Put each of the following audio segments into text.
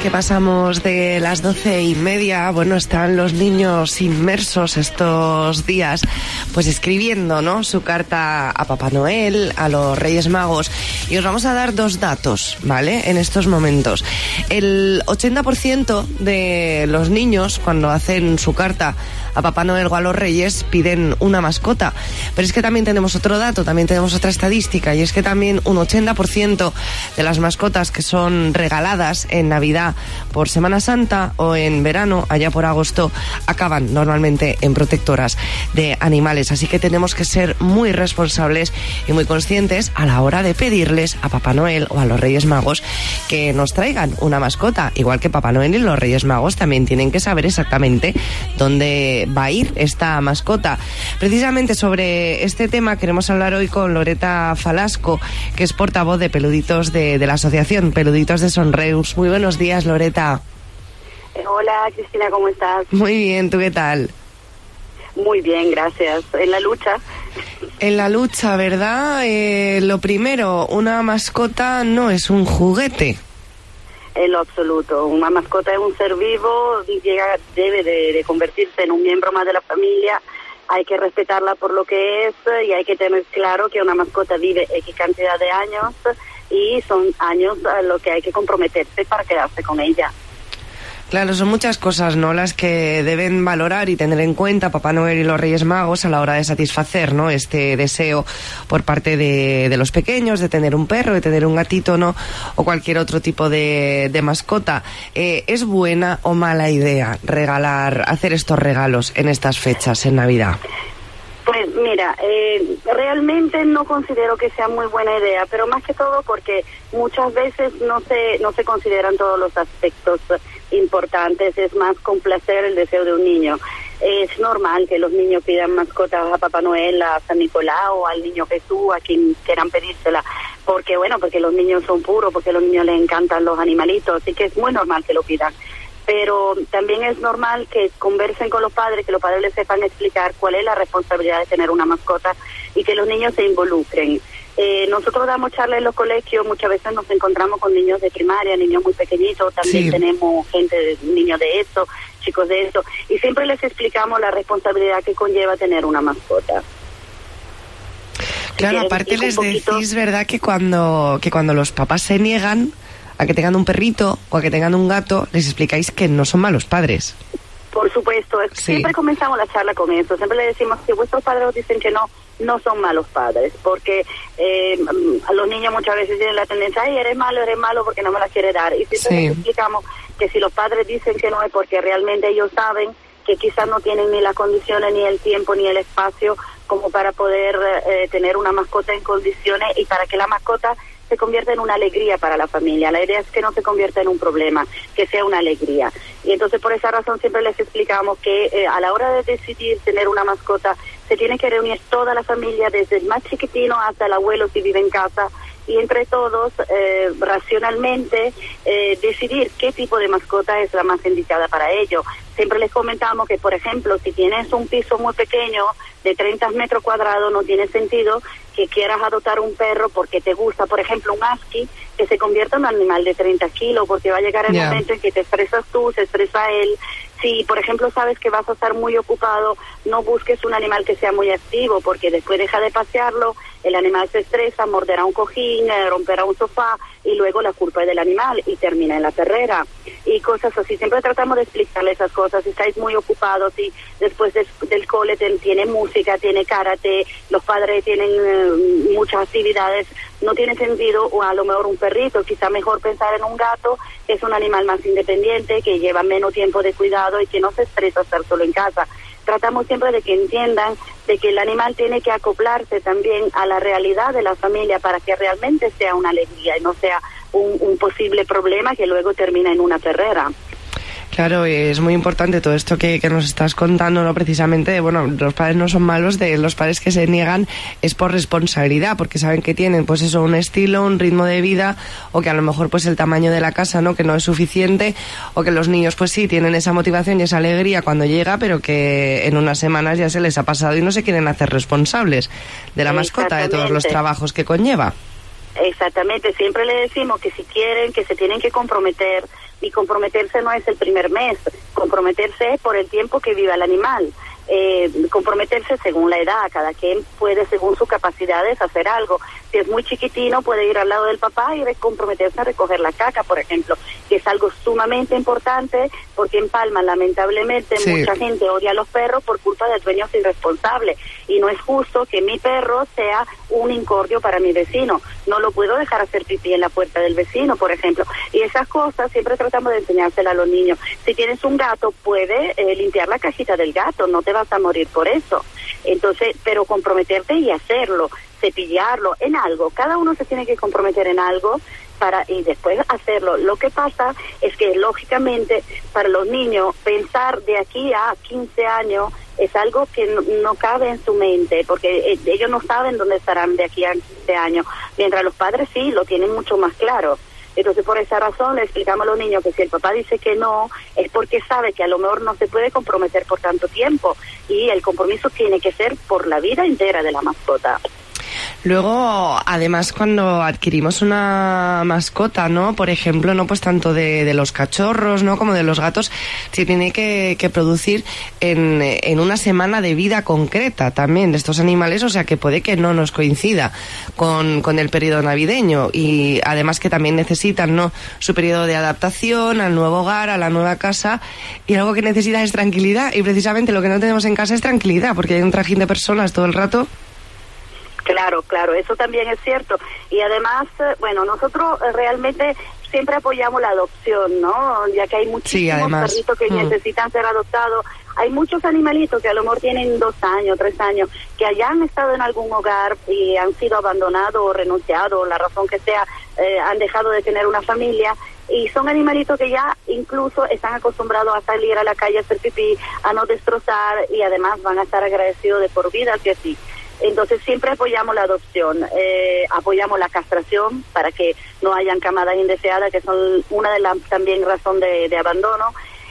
que pasamos de las 12:30, bueno, están los niños inmersos estos días, pues escribiendo, ¿no?, su carta a Papá Noel, a los Reyes Magos. Y os vamos a dar dos datos, ¿vale?, en estos momentos. El 80% de los niños, cuando hacen su carta a Papá Noel o a los Reyes, piden una mascota. Pero es que también tenemos otro dato, también tenemos otra estadística, y es que también un 80% de las mascotas que son regaladas en Navidad, por Semana Santa o en verano, allá por agosto, acaban normalmente en protectoras de animales. Así que tenemos que ser muy responsables y muy conscientes a la hora de pedirles a Papá Noel o a los Reyes Magos que nos traigan una mascota. Igual que Papá Noel y los Reyes Magos también tienen que saber exactamente dónde va a ir esta mascota. Precisamente sobre este tema queremos hablar hoy con Loreta Falasco, que es portavoz de Peluditos de la asociación Peluditos de Sonreus. Muy buenos días, Loreta. Hola, Cristina, ¿cómo estás? Muy bien, ¿tú qué tal? Muy bien, gracias. En la lucha. En la lucha, ¿verdad? Lo primero, una mascota no es un juguete. En lo absoluto. Una mascota es un ser vivo, debe de convertirse en un miembro más de la familia. Hay que respetarla por lo que es y hay que tener claro que una mascota vive X cantidad de años y son años a lo que hay que comprometerse para quedarse con ella. Claro, son muchas cosas, ¿no?, las que deben valorar y tener en cuenta Papá Noel y los Reyes Magos a la hora de satisfacer, ¿no?, este deseo por parte de los pequeños de tener un perro, de tener un gatito, ¿no?, o cualquier otro tipo de mascota. ¿Es buena o mala idea hacer estos regalos en estas fechas, en Navidad? Pues mira, realmente no considero que sea muy buena idea, pero más que todo porque muchas veces no se consideran todos los aspectos importantes, es más complacer el deseo de un niño. Es normal que los niños pidan mascotas a Papá Noel, a San Nicolás o al Niño Jesús, a quien quieran pedírsela, porque los niños son puros, porque a los niños les encantan los animalitos, así que es muy normal que lo pidan. Pero también es normal que conversen con los padres, que los padres les sepan explicar cuál es la responsabilidad de tener una mascota y que los niños se involucren. Nosotros damos charlas en los colegios, muchas veces nos encontramos con niños de primaria, niños muy pequeñitos, también tenemos niños de eso, chicos de eso, y siempre les explicamos la responsabilidad que conlleva tener una mascota. Claro, aparte les decís, ¿verdad?, que cuando los papás se niegan a que tengan un perrito o a que tengan un gato, les explicáis que no son malos padres. Por supuesto, siempre comenzamos la charla con eso, siempre le decimos que vuestros padres os dicen que no son malos padres, porque a los niños muchas veces tienen la tendencia, ay, eres malo porque no me la quiere dar, y siempre les explicamos que si los padres dicen que no es porque realmente ellos saben que quizás no tienen ni las condiciones, ni el tiempo, ni el espacio como para poder tener una mascota en condiciones y para que la mascota se convierta en una alegría para la familia. La idea es que no se convierta en un problema, que sea una alegría. Y entonces por esa razón siempre les explicamos que a la hora de decidir tener una mascota se tiene que reunir toda la familia, desde el más chiquitino hasta el abuelo si vive en casa, y entre todos racionalmente decidir qué tipo de mascota es la más indicada para ello. Siempre les comentamos que, por ejemplo, si tienes un piso muy pequeño de 30 metros cuadrados, no tiene sentido que quieras adoptar un perro porque te gusta, por ejemplo, un husky, que se convierta en un animal de 30 kilos, porque va a llegar el momento en que te estresas tú, se estresa él. Si, por ejemplo, sabes que vas a estar muy ocupado, no busques un animal que sea muy activo, porque después deja de pasearlo, el animal se estresa, morderá un cojín, romperá un sofá, y luego la culpa es del animal y termina en la perrera. Y cosas así. Siempre tratamos de explicarle esas cosas. Si estáis muy ocupados y después del cole tiene música, tiene karate, los padres tienen muchas actividades, no tiene sentido, o a lo mejor un perrito, quizá mejor pensar en un gato, que es un animal más independiente, que lleva menos tiempo de cuidado y que no se estresa estar solo en casa. Tratamos siempre de que entiendan de que el animal tiene que acoplarse también a la realidad de la familia para que realmente sea una alegría y no sea un posible problema que luego termina en una perrera. Claro, es muy importante todo esto que nos estás contando, ¿no? Precisamente, bueno, los padres no son malos, de los padres que se niegan es por responsabilidad, porque saben que tienen, pues eso, un estilo, un ritmo de vida, o que a lo mejor pues el tamaño de la casa, ¿no?, que no es suficiente, o que los niños pues sí tienen esa motivación y esa alegría cuando llega, pero que en unas semanas ya se les ha pasado y no se quieren hacer responsables de la mascota, de todos los trabajos que conlleva. Exactamente, siempre le decimos que si quieren, que se tienen que comprometer Y comprometerse no es el primer mes, comprometerse es por el tiempo que viva el animal. Comprometerse según la edad, cada quien puede según sus capacidades hacer algo. Si es muy chiquitino puede ir al lado del papá y comprometerse a recoger la caca, por ejemplo, que es algo sumamente importante, porque en Palma lamentablemente mucha gente odia a los perros por culpa de dueños irresponsables, y no es justo que mi perro sea un incordio para mi vecino. No lo puedo dejar hacer pipí en la puerta del vecino, por ejemplo, y esas cosas siempre tratamos de enseñárselas a los niños. Si tienes un gato, puede limpiar la cajita del gato, no te vas a morir por eso. Entonces, pero comprometerte y hacerlo, cepillarlo en algo, cada uno se tiene que comprometer en algo y después hacerlo. Lo que pasa es que lógicamente para los niños pensar de aquí a 15 años es algo que no cabe en su mente, porque ellos no saben dónde estarán de aquí a 15 años, mientras los padres sí lo tienen mucho más claro. Entonces, por esa razón le explicamos a los niños que si el papá dice que no, es porque sabe que a lo mejor no se puede comprometer por tanto tiempo, y el compromiso tiene que ser por la vida entera de la mascota. Luego, además, cuando adquirimos una mascota, ¿no? Por ejemplo, no pues tanto de los cachorros, ¿no? Como de los gatos, se tiene que producir en una semana de vida concreta también de estos animales, o sea que puede que no nos coincida con el periodo navideño, y además que también necesitan, ¿no? Su periodo de adaptación al nuevo hogar, a la nueva casa, y algo que necesita es tranquilidad, y precisamente lo que no tenemos en casa es tranquilidad, porque hay un trajín de personas todo el rato. Claro, eso también es cierto. Y además, bueno, nosotros realmente siempre apoyamos la adopción, ¿no? Ya que hay muchísimos perritos que necesitan ser adoptados. Hay muchos animalitos que a lo mejor tienen 2 años, 3 años, que hayan estado en algún hogar y han sido abandonados o renunciados, la razón que sea, han dejado de tener una familia. Y son animalitos que ya incluso están acostumbrados a salir a la calle a hacer pipí, a no destrozar, y además van a estar agradecidos de por vida que así. Entonces siempre apoyamos la adopción, apoyamos la castración para que no hayan camadas indeseadas, que son una de las también razón de abandono.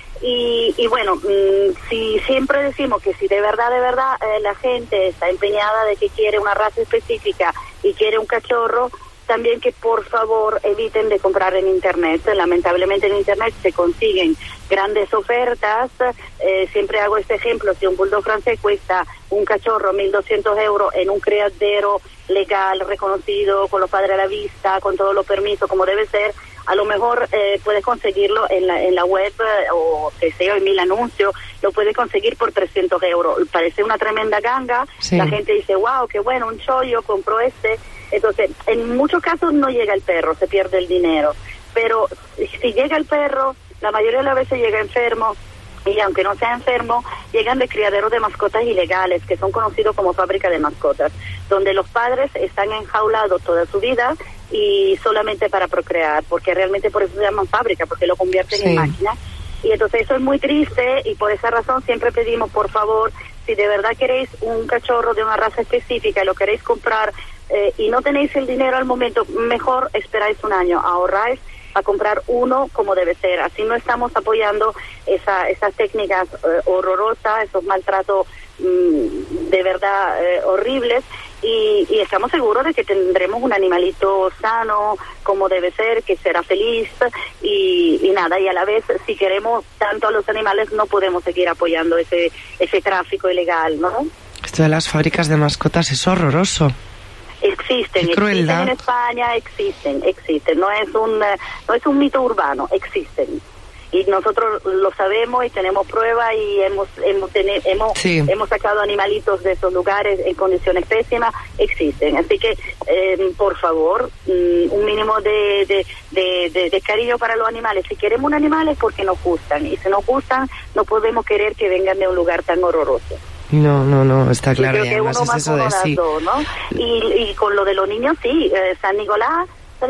Y bueno, si siempre decimos que si de verdad la gente está empeñada de que quiere una raza específica y quiere un cachorro, también que por favor eviten de comprar en internet. Lamentablemente en internet se consiguen grandes ofertas. Siempre hago este ejemplo: si un bulldog francés cuesta un cachorro 1.200 euros en un criadero legal, reconocido, con los padres a la vista, con todos los permisos como debe ser, a lo mejor puedes conseguirlo en la web, o que sea en 1000 anuncios, lo puedes conseguir por 300 euros. Parece una tremenda ganga. Sí. La gente dice, wow, qué bueno, un chollo, compró este. Entonces, en muchos casos no llega el perro, se pierde el dinero. Pero si llega el perro, la mayoría de las veces llega enfermo, y aunque no sea enfermo, llegan de criaderos de mascotas ilegales, que son conocidos como fábrica de mascotas, donde los padres están enjaulados toda su vida y solamente para procrear, porque realmente por eso se llaman fábrica, porque lo convierten en máquina. Y entonces eso es muy triste, y por esa razón siempre pedimos, por favor, si de verdad queréis un cachorro de una raza específica y lo queréis comprar, y no tenéis el dinero al momento, mejor esperáis un año, ahorráis a comprar uno como debe ser. Así no estamos apoyando esas técnicas horrorosas, esos maltratos de verdad horribles, y estamos seguros de que tendremos un animalito sano como debe ser, que será feliz, y nada, y a la vez, si queremos tanto a los animales, no podemos seguir apoyando ese tráfico ilegal, ¿no? Esto de las fábricas de mascotas es horroroso. Existen en España, existen, no es un mito urbano, existen, y nosotros lo sabemos y tenemos pruebas, y hemos sacado animalitos de esos lugares en condiciones pésimas. Existen, así que por favor, un mínimo de cariño para los animales. Si queremos un animal es porque nos gustan, y si nos gustan no podemos querer que vengan de un lugar tan horroroso. No, está claro. Creo que uno más eso de sí. Dos, ¿no? Y con lo de los niños, sí, San Nicolás,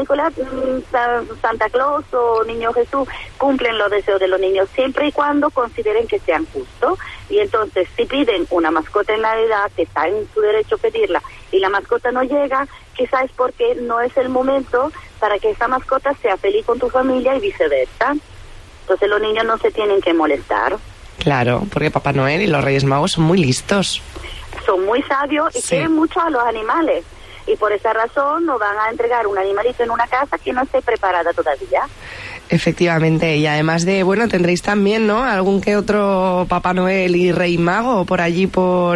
Santa Claus o Niño Jesús cumplen los deseos de los niños siempre y cuando consideren que sean justos. Y entonces, si piden una mascota en Navidad, que está en su derecho pedirla, y la mascota no llega, quizás es porque no es el momento para que esa mascota sea feliz con tu familia y viceversa. Entonces los niños no se tienen que molestar. Claro, porque Papá Noel y los Reyes Magos son muy listos. Son muy sabios y quieren mucho a los animales. Y por esa razón nos van a entregar un animalito en una casa que no esté preparada todavía. Efectivamente, y además de, bueno, tendréis también, ¿no?, algún que otro Papá Noel y Rey Mago por allí por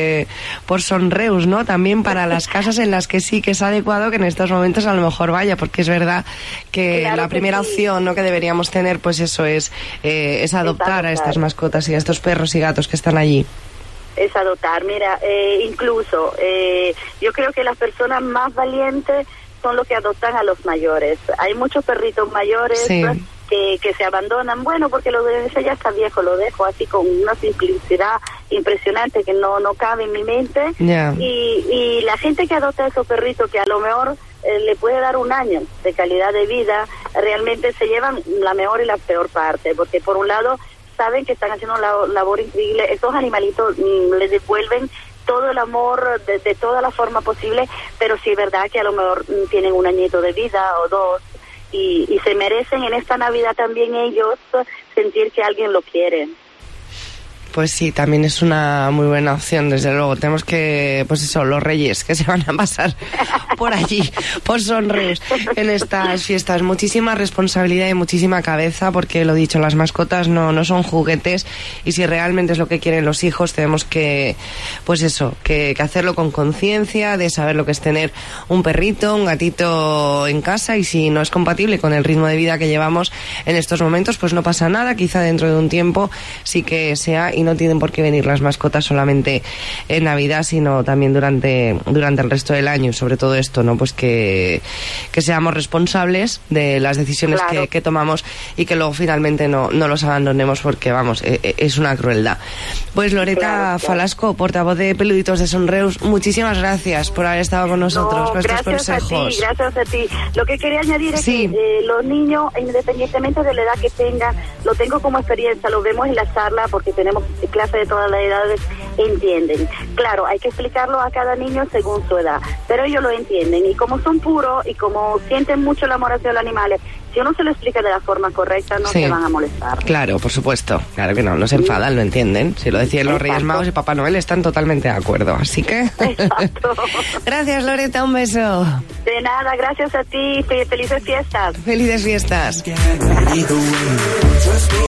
Son Reus, ¿no?, también para las casas en las que sí que es adecuado que en estos momentos a lo mejor vaya, porque es verdad que claro, la primera opción, ¿no?, que deberíamos tener, pues eso es adoptar a estas mascotas y a estos perros y gatos que están allí. Es adoptar, mira, incluso yo creo que las personas más valientes son los que adoptan a los mayores. Hay muchos perritos mayores sí. que se abandonan, bueno, porque lo de ese ya está viejo, lo dejo así con una simplicidad impresionante que no cabe en mi mente. Yeah. Y la gente que adopta a esos perritos que a lo mejor le puede dar un año de calidad de vida, realmente se llevan la mejor y la peor parte, porque por un lado saben que están haciendo una labor increíble, esos animalitos les devuelven todo el amor de toda la forma posible, pero sí es verdad que a lo mejor tienen un añito de vida o dos y se merecen en esta Navidad también ellos sentir que alguien lo quiere. Pues sí, también es una muy buena opción, desde luego. Tenemos que, pues eso, los reyes que se van a pasar por allí, por Son Reus, en estas fiestas. Muchísima responsabilidad y muchísima cabeza, porque lo dicho, las mascotas no son juguetes, y si realmente es lo que quieren los hijos, tenemos que, pues eso, que hacerlo con conciencia, de saber lo que es tener un perrito, un gatito en casa, y si no es compatible con el ritmo de vida que llevamos en estos momentos, pues no pasa nada, quizá dentro de un tiempo sí que sea. Y no tienen por qué venir las mascotas solamente en Navidad, sino también durante el resto del año. Y sobre todo esto, ¿no? Pues que seamos responsables de las decisiones claro. que tomamos, y que luego finalmente no los abandonemos, porque vamos, es una crueldad. Pues Loreta Falasco, portavoz de Peluditos de Son Reus, muchísimas gracias por haber estado con nosotros, con estos consejos. Gracias a ti. Lo que quería añadir es que los niños, independientemente de la edad que tengan, lo tengo como experiencia, lo vemos en la charla, porque tenemos clases de todas las edades, entienden. Claro, hay que explicarlo a cada niño según su edad, pero ellos lo entienden, y como son puros y como sienten mucho el amor hacia los animales, si uno se lo explica de la forma correcta, no se van a molestar. Claro, por supuesto, claro que no se enfadan, lo entienden. Si lo decían los Reyes Magos y Papá Noel, están totalmente de acuerdo, así que... Exacto. Gracias, Loreta, un beso. De nada, gracias a ti, felices fiestas. Felices fiestas.